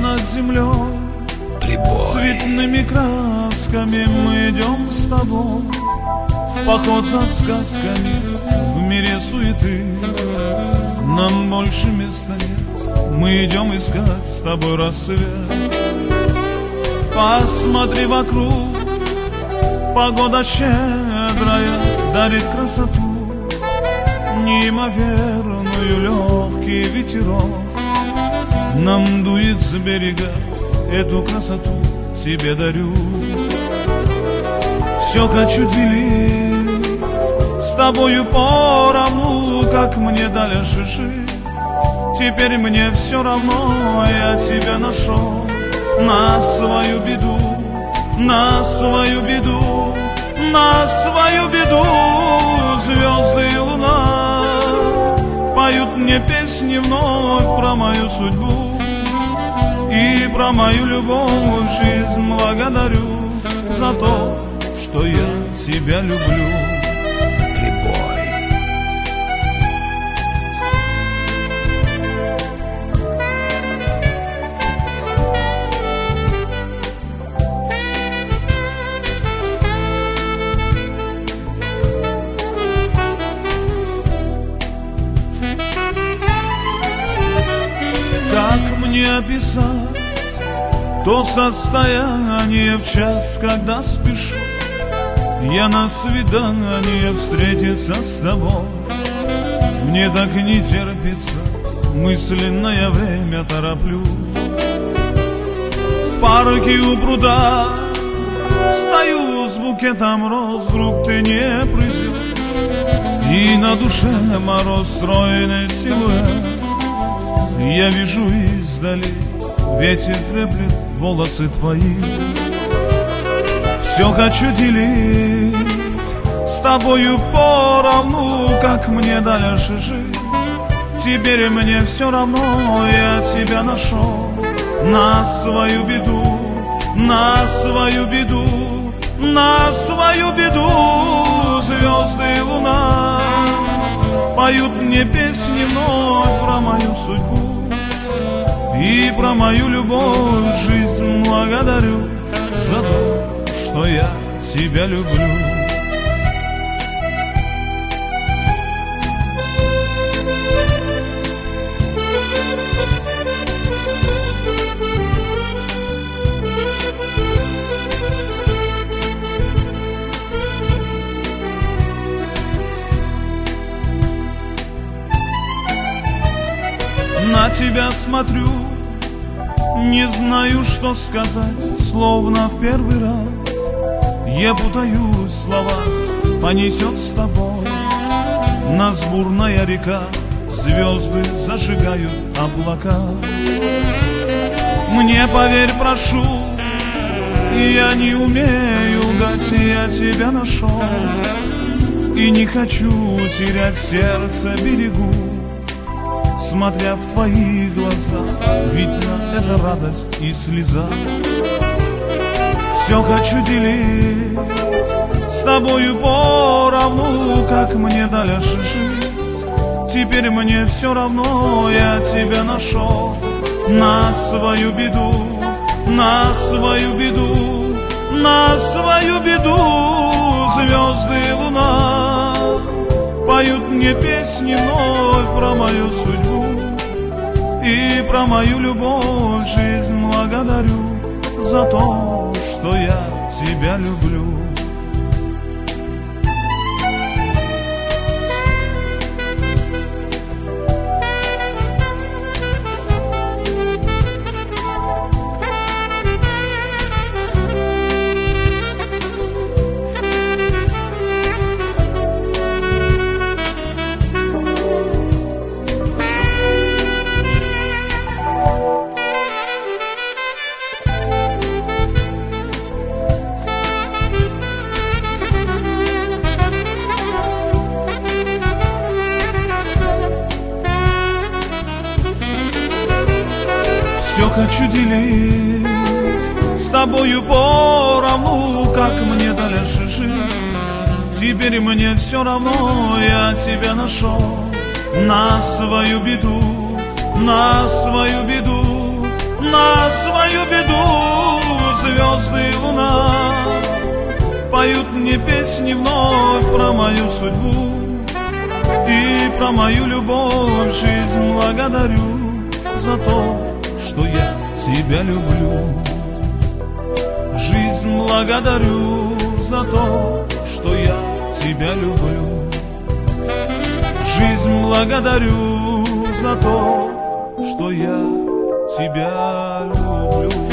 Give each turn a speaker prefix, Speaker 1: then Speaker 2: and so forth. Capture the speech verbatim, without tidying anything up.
Speaker 1: над землей,
Speaker 2: Прибой.
Speaker 1: цветными красками мы идем с тобой в поход за сказками в мире суеты. Нам больше места нет, мы идем искать с тобой рассвет. Посмотри вокруг, погода щедрая дарит красоту, неимоверную легкий ветерок нам дует с берега, эту красоту тебе дарю. Все хочу делить с тобою поровну, как мне дальше жить. Теперь мне все равно, я тебя нашел на свою беду, на свою беду, на свою беду. Звезды и луна поют мне песни вновь про мою судьбу и про мою любовь. Жизнь благодарю за то, что я тебя люблю.
Speaker 2: Прибой.
Speaker 1: Как мне описать то состояние в час, когда спешу я на свидание встретиться с тобой? Мне так и не терпится, мысленное время тороплю. В парке у пруда стою с букетом роз, вдруг ты не придешь, и на душе мороз, стройный силуэт. Я вижу издали, ветер треплет волосы твои. Все хочу делить с тобою поровну, как мне дальше жить. Теперь мне все равно, я тебя нашел на свою беду, на свою беду, на свою беду. Звезды и луна поют мне песни вновь про мою судьбу и про мою любовь. Жизнь благодарю за то, что я тебя люблю. На тебя смотрю, не знаю, что сказать, словно в первый раз. Я путаюсь в словах, понесет с тобой нас бурная река, звезды зажигают облака. Мне поверь, прошу, я не умею лгать, я тебя нашел и не хочу терять сердце, берегу. Смотря в твои глаза, видно, это радость и слеза. Все хочу делить с тобою поровну, как мне дальше жить. Теперь мне все равно, я тебя нашел на свою беду, на свою беду, на свою беду. Звезды и луна поют мне песни вновь про мою судьбу и про мою любовь. Жизнь благодарю за то, что я тебя люблю. Все хочу делить с тобою поровну, как мне дальше жить. Теперь мне все равно, я тебя нашел на свою беду, на свою беду, на свою свою беду звезды и луна поют мне песни вновь про мою судьбу и про мою любовь. Жизнь благодарю за то, что я тебя люблю. Жизнь благодарю за то, что я тебя люблю. Жизнь благодарю за то, что я тебя люблю.